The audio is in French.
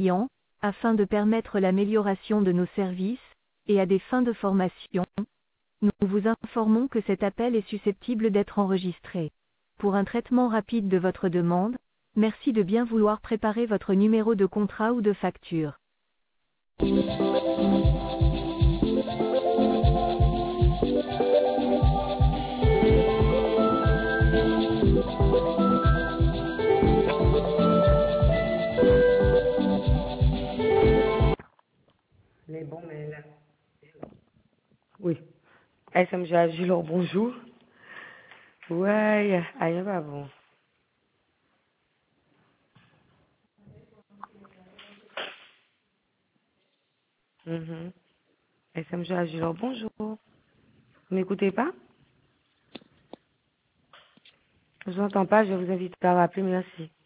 clients, afin de permettre l'amélioration de nos services, et à des fins de formation. Nous vous informons que cet appel est susceptible d'être enregistré. Pour un traitement rapide de votre demande, merci de bien vouloir préparer votre numéro de contrat ou de facture. Les bons mails. Oui. SMG Agilor, bonjour. Ouais, aïe, pas bon. SMG Agilor, bonjour. Vous m'écoutez pas? Je vous entends pas, je vous invite à rappeler, merci.